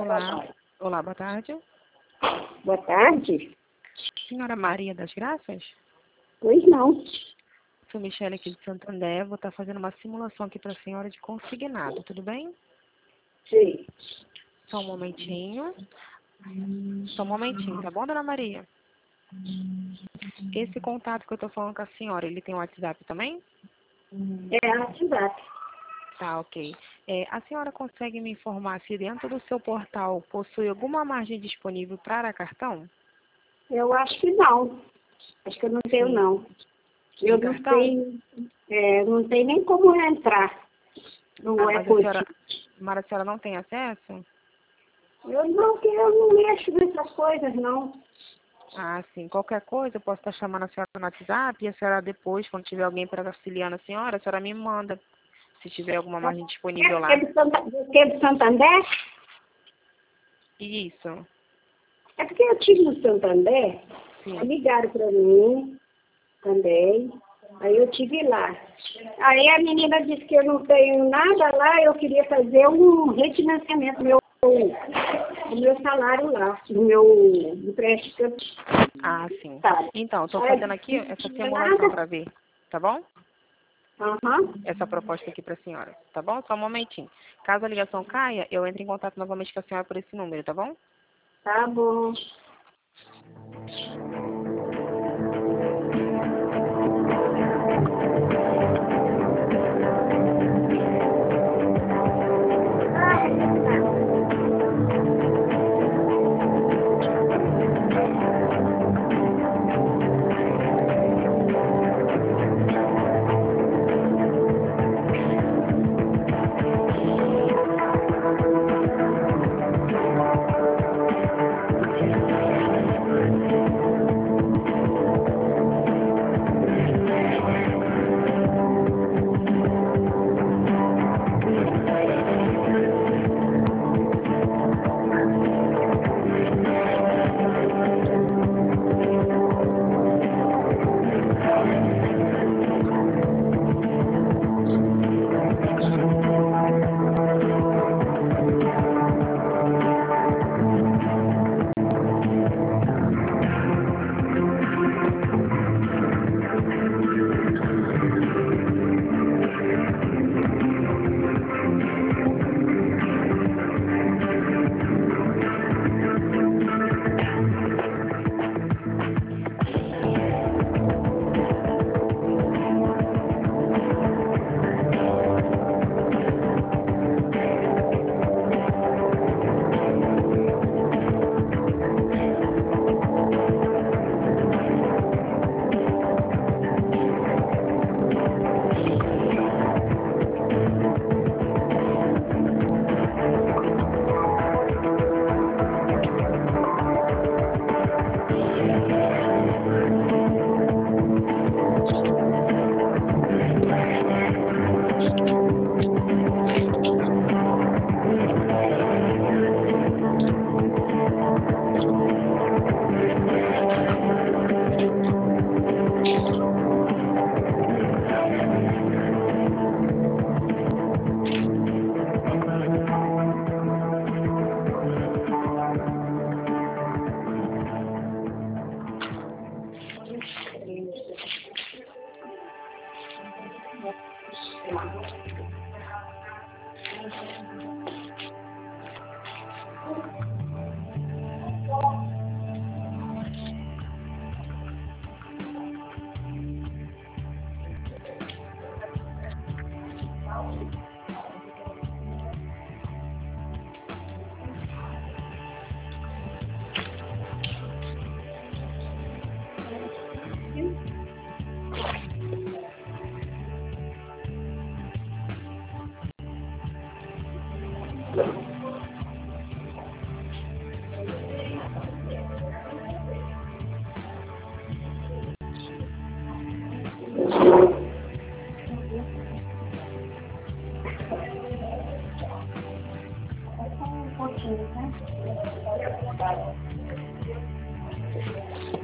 Olá. Olá, boa tarde. Boa tarde. Senhora Maria das Graças? Pois não. Sou Michele aqui de Santander. Vou estar fazendo uma simulação aqui para a senhora de consignado, tudo bem? Sim. Só um momentinho. Só um momentinho, tá bom, dona Maria? Esse contato que eu estou falando com a senhora, ele tem WhatsApp também? É WhatsApp. Tá, ok. A senhora consegue me informar se dentro do seu portal possui alguma margem disponível para cartão? Eu acho que não. Acho que eu não tenho, Sim. não. Eu não Cartão? tenho, não tenho nem como entrar no Mas a EcoCities. senhora não tem acesso? Eu não mexo nessas coisas, não. Ah, sim. Qualquer coisa, eu posso estar chamando a senhora no WhatsApp e a senhora depois, quando tiver alguém para auxiliar a senhora me manda. Se tiver alguma margem disponível lá. É do Santander? Isso. É porque eu tive no Santander, Sim. ligaram para mim também, aí eu tive lá. Aí a menina disse que eu não tenho nada lá, eu queria fazer um refinanciamento do meu salário lá, do meu empréstimo. Ah, sim. Tá. Então, estou fazendo aqui essa simulação para ver, tá bom? Aham. Essa proposta aqui para a senhora, tá bom? Só um momentinho. Caso a ligação caia, eu entro em contato novamente com a senhora por esse número, tá bom? Tá bom. Um pouquinho, né?